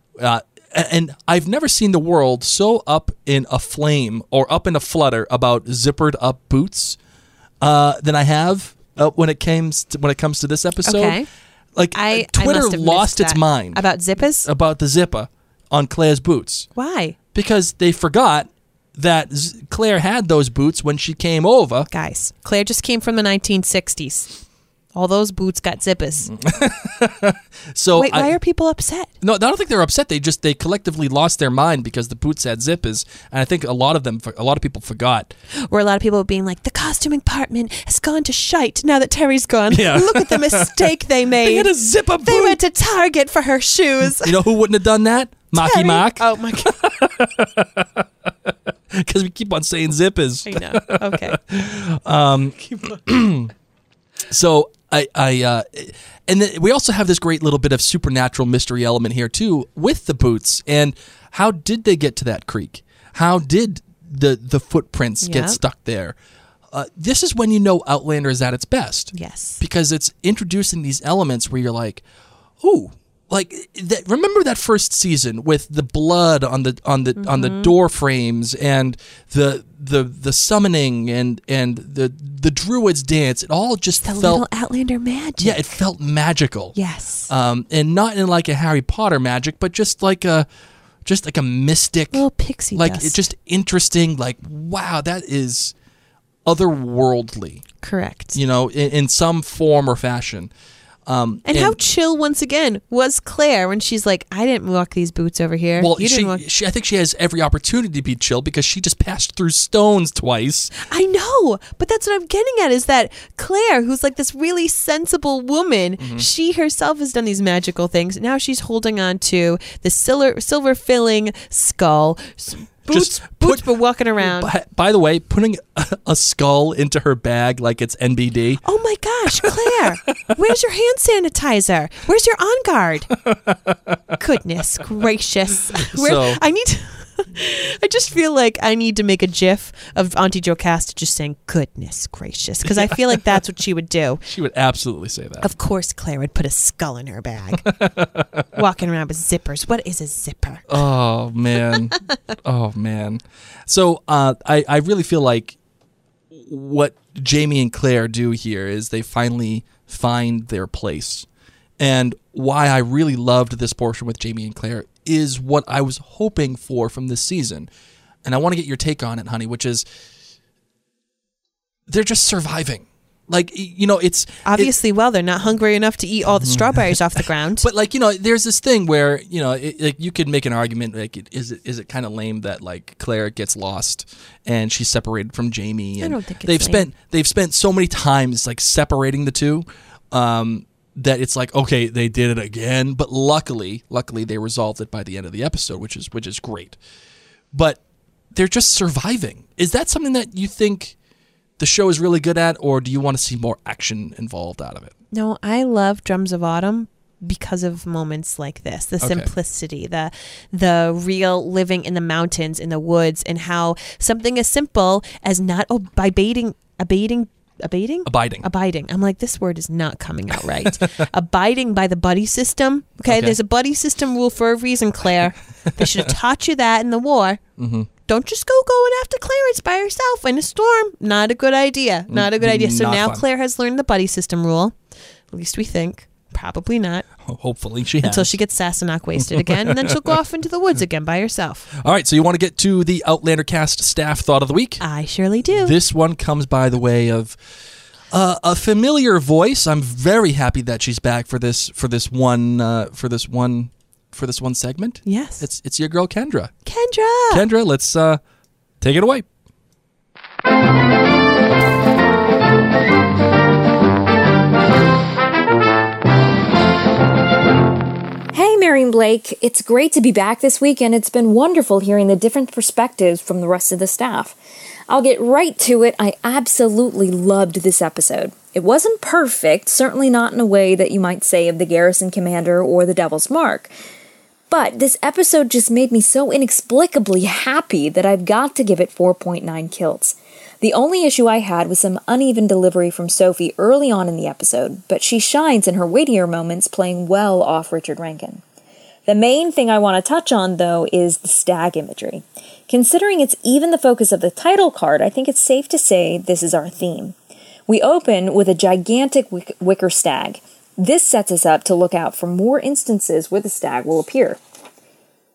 And I've never seen the world so up in a flame or up in a flutter about zippered up boots than I have when it comes to this episode. Okay. Like Twitter must have lost missed its that. mind About zippas? about the zipper on Claire's boots Why? because they forgot that Claire had those boots when she came over. Guys, Claire just came from the 1960s. All those boots got zippers. So Wait, why are people upset? No, I don't think they're upset. They collectively lost their mind because the boots had zippers, and I think a lot of people forgot. Or a lot of people being like, the costuming department has gone to shite now that Terry's gone. Yeah. Look at the mistake they made. They had a zip-up They boot. went to Target for her shoes. You know who wouldn't have done that? Marky Terry. Mark. Oh my God. Because we keep on saying zippers. I know. Okay. So and then we also have this great little bit of supernatural mystery element here too with the boots. And how did they get to that creek? How did the footprints get Yep. stuck there? This is when you know Outlander is at its best. Yes. Because it's introducing these elements where you're like, ooh, like remember that first season with the blood on the door frames and the summoning and the druids dance. It all just The felt little Outlander magic. yeah, it felt magical. Yes. And not in like a Harry Potter magic, but just like a mystic, Little pixie like dust. it's just interesting. Like wow, that is otherworldly. Correct. You know, in some form or fashion. And how chill, once again, was Claire when she's like, I didn't walk these boots over here. Well, you didn't walk. I think she has every opportunity to be chill because she just passed through stones twice. I know, but that's what I'm getting at is that Claire, who's like this really sensible woman, she herself has done these magical things. Now she's holding on to the silver filling skull. Boots were walking around. By the way, putting a skull into her bag like it's NBD. Oh my gosh, Claire, where's your hand sanitizer? Where's your On Guard? Goodness gracious. So- I just feel like I need to make a GIF of Auntie Jocasta just saying, goodness gracious, because I feel like that's what she would do. She would absolutely say that. Of course, Claire would put a skull in her bag. Walking around with zippers. What is a zipper? Oh man. Oh man. So I really feel like what Jamie and Claire do here is they finally find their place. And why I really loved this portion with Jamie and Claire is what I was hoping for from this season. And I want to get your take on it, honey, which is they're just surviving. Like, you know, it's Obviously, well, they're not hungry enough to eat all the strawberries off the ground. But like, you know, there's this thing where, you know, like you could make an argument like is it kind of lame that like Claire gets lost and she's separated from Jamie, and I don't think it's they've spent so many times like separating the two that it's like, okay, they did it again, but luckily they resolved it by the end of the episode, which is great. But they're just surviving. Is that something that you think the show is really good at, or do you want to see more action involved out of it? No, I love Drums of Autumn because of moments like this, the simplicity, the real living in the mountains, in the woods, and how something as simple as not abiding. I'm like, this word is not coming out right. Abiding by the buddy system. Okay, there's a buddy system rule for a reason, Claire. They should have taught you that in the war. Mm-hmm. Don't just go going after Clarence by herself in a storm. Not a good idea. Not a good idea. So Not now fun. Claire has learned the buddy system rule. At least we think. Probably not. Hopefully she has. Until she gets Sassenach wasted again, and then she'll go off into the woods again by herself. All right, so you want to get to the Outlander cast staff thought of the week? I surely do. This one comes by the way of a familiar voice. I'm very happy that she's back for this one segment. Yes. It's your girl Kendra. Kendra, Let's take it away. Hey, Mary and Blake. It's great to be back this week, and it's been wonderful hearing the different perspectives from the rest of the staff. I'll get right to it. I absolutely loved this episode. It wasn't perfect, certainly not in a way that you might say of the Garrison Commander or the Devil's Mark. But this episode just made me so inexplicably happy that I've got to give it 4.9 kilts. The only issue I had was some uneven delivery from Sophie early on in the episode, but she shines in her weightier moments playing well off Richard Rankin. The main thing I want to touch on, though, is the stag imagery. Considering it's even the focus of the title card, I think it's safe to say this is our theme. We open with a gigantic wicker stag. This sets us up to look out for more instances where the stag will appear.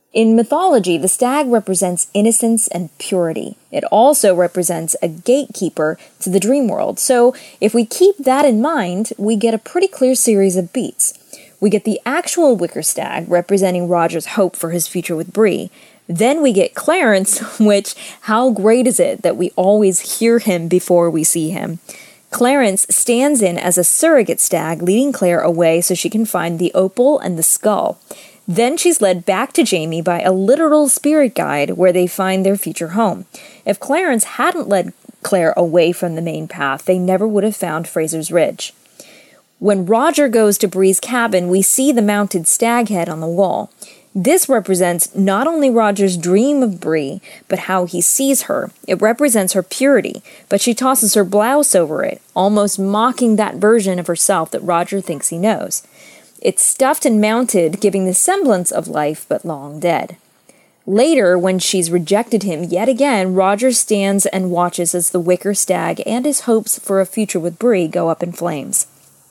In mythology, the stag represents innocence and purity. It also represents a gatekeeper to the dream world. So if we keep that in mind, we get a pretty clear series of beats. We get the actual wicker stag representing Roger's hope for his future with Bree. Then we get Clarence, which, how great is it that we always hear him before we see him? Clarence stands in as a surrogate stag, leading Claire away so she can find the opal and the skull. Then she's led back to Jamie by a literal spirit guide where they find their future home. If Clarence hadn't led Claire away from the main path, they never would have found Fraser's Ridge. When Roger goes to Bree's cabin, we see the mounted stag head on the wall. This represents not only Roger's dream of Bree, but how he sees her. It represents her purity, but she tosses her blouse over it, almost mocking that version of herself that Roger thinks he knows. It's stuffed and mounted, giving the semblance of life, but long dead. Later, when she's rejected him yet again, Roger stands and watches as the wicker stag and his hopes for a future with Bree go up in flames.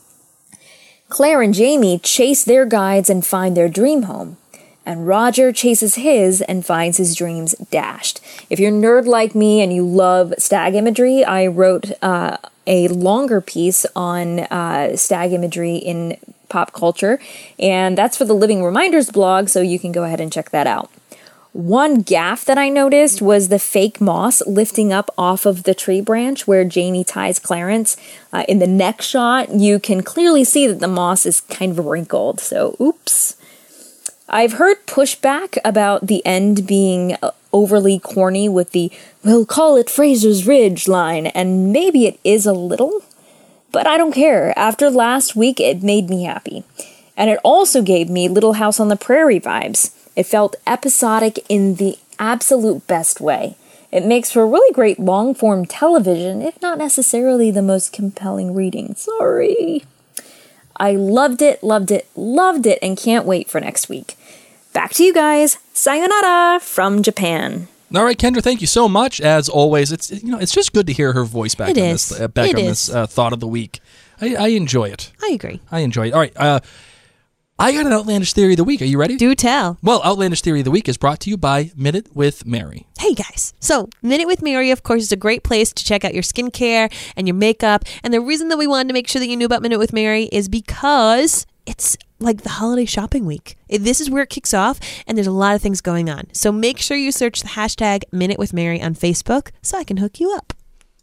Claire and Jamie chase their guides and find their dream home. And Roger chases his and finds his dreams dashed. If you're a nerd like me and you love stag imagery, I wrote a longer piece on stag imagery in pop culture, and that's for the Living Reminders blog, so you can go ahead and check that out. One gaffe that I noticed was the fake moss lifting up off of the tree branch where Jamie ties Clarence. In the next shot, you can clearly see that the moss is kind of wrinkled, so oops. I've heard pushback about the end being overly corny with the "we'll call it Fraser's Ridge" line, and maybe it is a little, but I don't care. After last week, it made me happy. And it also gave me Little House on the Prairie vibes. It felt episodic in the absolute best way. It makes for really great long-form television, if not necessarily the most compelling reading. Sorry. I loved it, and can't wait for next week. Back to you guys. Sayonara from Japan. All right, Kendra, thank you so much. As always, it's just good to hear her voice back on this thought of the week. I enjoy it. I agree. I enjoy it. All right, I got an outlandish theory of the week. Are you ready? Do tell. Well, outlandish theory of the week is brought to you by Minute with Mary. Hey guys. So, Minute with Mary, of course, is a great place to check out your skincare and your makeup. And the reason that we wanted to make sure that you knew about Minute with Mary is because it's like the holiday shopping week. This is where it kicks off, and there's a lot of things going on. So make sure you search the hashtag Minute with Mary on Facebook so I can hook you up.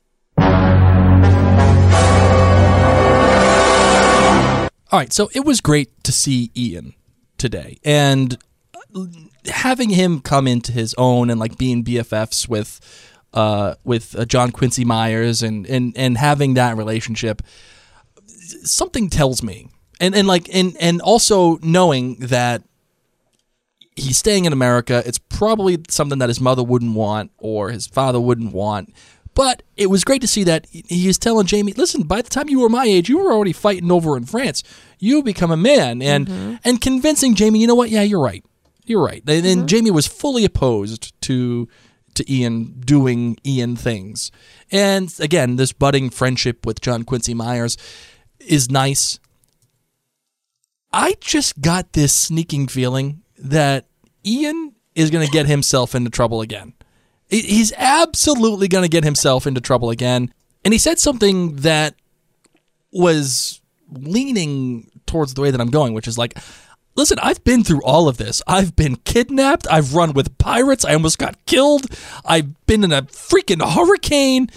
All right, so it was great to see Ian today, and having him come into his own and like being BFFs with John Quincy Myers and having that relationship. Something tells me, and also knowing that he's staying in America, it's probably something that his mother wouldn't want or his father wouldn't want. But it was great to see that he is telling Jamie, listen, by the time you were my age, you were already fighting over in France. You become a man. And convincing Jamie, you know what? Yeah, you're right. You're right. And Jamie was fully opposed to Ian doing Ian things. And again, this budding friendship with John Quincy Myers is nice. I just got this sneaking feeling that Ian is going to get himself into trouble again. He's absolutely going to get himself into trouble again. And he said something that was leaning towards the way that I'm going, which is like, listen, I've been through all of this. I've been kidnapped. I've run with pirates. I almost got killed. I've been in a freaking hurricane.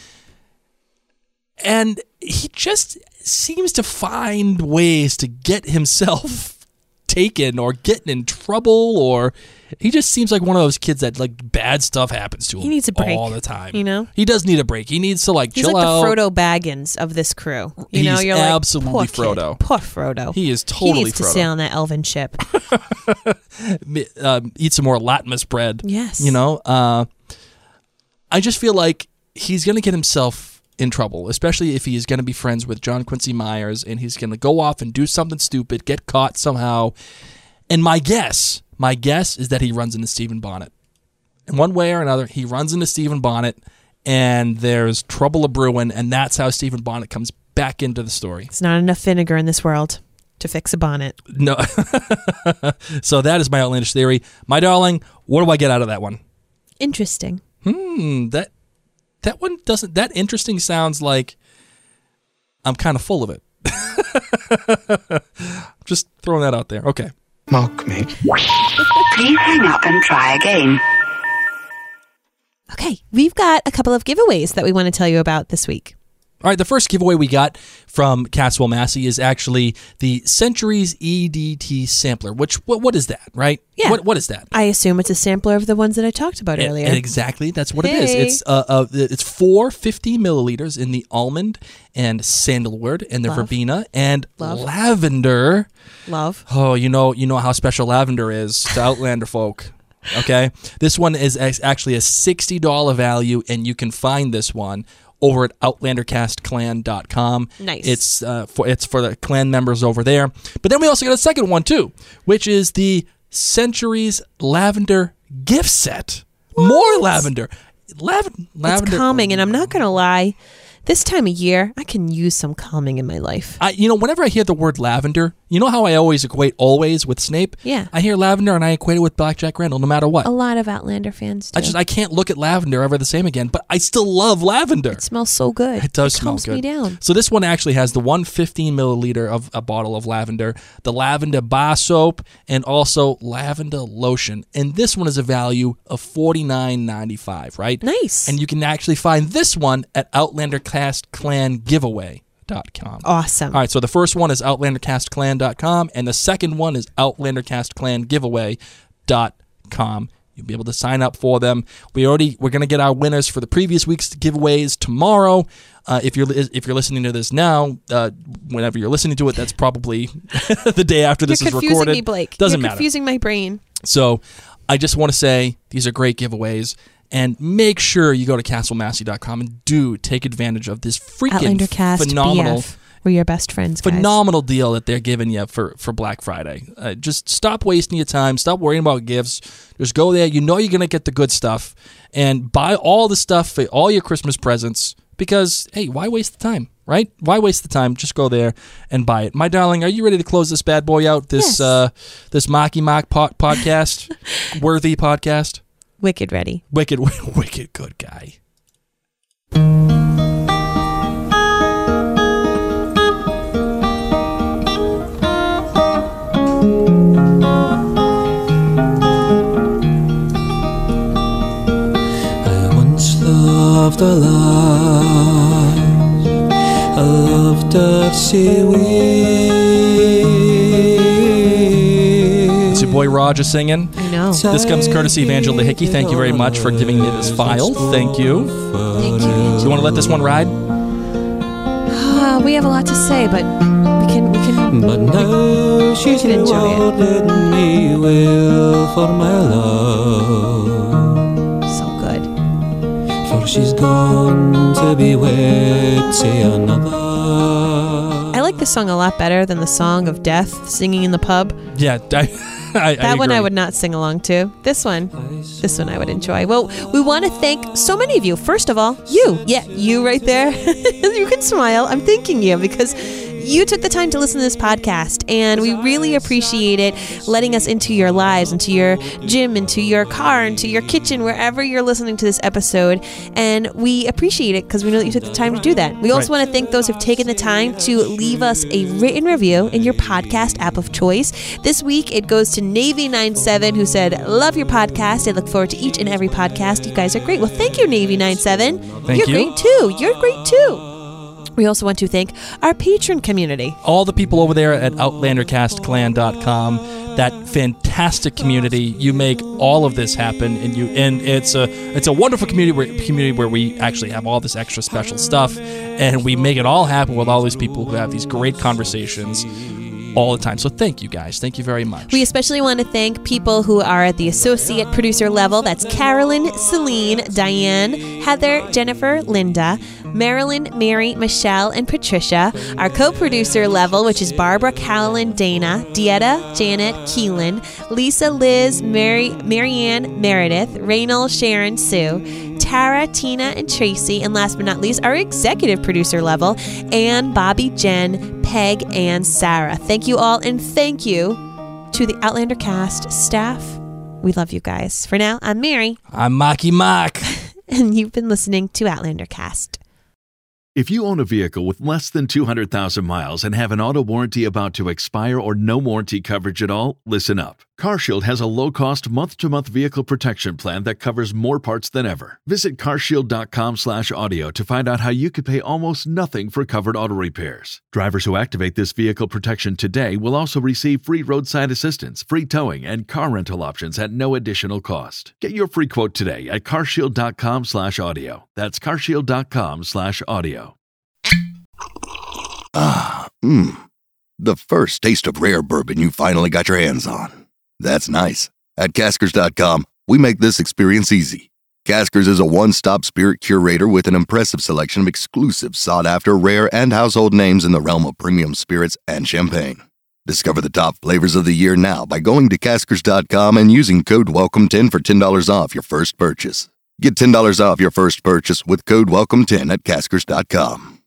And he just seems to find ways to get himself taken or getting in trouble, or he just seems like one of those kids that like bad stuff happens to him. He needs a break all the time. You know, he does need a break. He needs to like He's chill like out. the Frodo Baggins of this crew. You know, He's you're absolutely like, poor Frodo. Kid. Poor Frodo. He is totally He needs to Frodo. sail on that elven ship. Eat some more Latmus bread. Yes. You know, I just feel like he's going to get himself in trouble, especially if he is going to be friends with John Quincy Myers and he's going to go off and do something stupid, get caught somehow. And my guess is that he runs into Stephen Bonnet. In one way or another, he runs into Stephen Bonnet and there's trouble a brewing, and that's how Stephen Bonnet comes back into the story. It's not enough vinegar in this world. to fix a bonnet. No. So that is my outlandish theory. My darling, what do I get out of that one? Interesting. That one doesn't. That interesting sounds like I'm kind of full of it. Just throwing that out there. Okay. Mock me. Please hang up and try again. Okay, we've got a couple of giveaways that we want to tell you about this week. All right, the first giveaway we got from Caswell Massey is actually the Centuries EDT sampler. Which what is that, right? Yeah. What is that? I assume it's a sampler of the ones that I talked about earlier. Exactly, that's what it is. Hey. It's 450 milliliters in the almond and sandalwood and the Love. verbena and Love. lavender. Love. Oh, you know how special lavender is to Outlander folk. Okay, this one is actually a $60 value, and you can find this one over at OutlanderCastClan.com. Nice. It's for the clan members over there. But then we also got a second one too, which is the Centuries Lavender gift set. More lavender. Lavender. It's calming, and I'm not going to lie. This time of year, I can use some calming in my life. Whenever I hear the word lavender, you know how I always equate always with Snape? Yeah. I hear lavender and I equate it with Black Jack Randall, no matter what. A lot of Outlander fans do. I can't look at lavender ever the same again, but I still love lavender. It smells so good. It does smell calms good. me down. So this one actually has the 115 milliliter of a bottle of lavender, the lavender bar soap, and also lavender lotion. And this one is a value of $49.95, right? Nice. And you can actually find this one at OutlanderCastClanGiveaway.com. Awesome. All right, so the first one is OutlanderCastClan.com, and the second one is OutlanderCastClanGiveaway.com. You'll be able to sign up for them. We're going to get our winners for the previous week's giveaways tomorrow. If you're listening to this now, whenever you're listening to it, that's probably the day after this is recorded. You're confusing me, Blake. Doesn't You're matter. confusing my brain. So I just want to say these are great giveaways. And make sure you go to CaswellMassey.com and do take advantage of this freaking OutlanderCast phenomenal BF. We're your best friends, guys. phenomenal deal that they're giving you for Black Friday. Just stop wasting your time. Stop worrying about gifts. Just go there. You know you're going to get the good stuff. And buy all the stuff for all your Christmas presents because, hey, why waste the time, right? Why waste the time? Just go there and buy it. My darling, are you ready to close this bad boy out? This this Mocky Mock podcast? Worthy podcast? Wicked ready. Wicked good guy. I once loved a life. I loved of seaweed. It's your boy Roger singing. I know. This comes courtesy of Angela Hickey. Thank you very much for giving me this file. Thank you. Thank you. So you want to let this one ride? We have a lot to say, but we can. But now she's can enjoy it. rewarded me well for my love. So good. For she's gone to be wed to another. I like this song a lot better than the song of death singing in the pub. Yeah, That one I agree. would not sing along to. This one I would enjoy. Well, we want to thank so many of you. First of all, you. Yeah, you right there. You can smile. I'm thanking you because you took the time to listen to this podcast, and we really appreciate it, letting us into your lives, into your gym, into your car, into your kitchen, wherever you're listening to this episode. And we appreciate it because we know that you took the time to do that. We also want to thank those who've taken the time to leave us a written review in your podcast app of choice. This week, it goes to Navy97, who said, "Love your podcast. I look forward to each and every podcast. You guys are great." Well, thank you, Navy97. Thank you. You're great too. You're great too. We also want to thank our patron community. All the people over there at OutlanderCastClan.com, that fantastic community. You make all of this happen, and it's a wonderful community where we actually have all this extra special stuff, and we make it all happen with all these people who have these great conversations all the time. So thank you guys. Thank you very much. We especially want to thank people who are at the associate producer level. That's Carolyn, Celine, Diane, Heather, Jennifer, Linda, Marilyn, Mary, Michelle, and Patricia. Our co-producer level, which is Barbara, Carolyn, Dana, Dieta, Janet, Keelan, Lisa, Liz, Marianne, Meredith, Raynal, Sharon, Sue, Tara, Tina, and Tracy. And last but not least, our executive producer level, Ann, Bobby, Jen, Peg, and Sarah. Thank you all, and thank you to the Outlander cast staff. We love you guys. For now, I'm Mary. I'm Mocky Mock. And you've been listening to Outlander Cast. If you own a vehicle with less than 200,000 miles and have an auto warranty about to expire or no warranty coverage at all, listen up. CarShield has a low-cost month-to-month vehicle protection plan that covers more parts than ever. Visit carshield.com/audio to find out how you could pay almost nothing for covered auto repairs. Drivers who activate this vehicle protection today will also receive free roadside assistance, free towing, and car rental options at no additional cost. Get your free quote today at carshield.com/audio. That's carshield.com/audio. The first taste of rare bourbon you finally got your hands on. That's nice. At Caskers.com, we make this experience easy. Caskers is a one-stop spirit curator with an impressive selection of exclusive, sought-after, rare, and household names in the realm of premium spirits and champagne. Discover the top flavors of the year now by going to Caskers.com and using code WELCOME10 for $10 off your first purchase. Get $10 off your first purchase with code WELCOME10 at Caskers.com.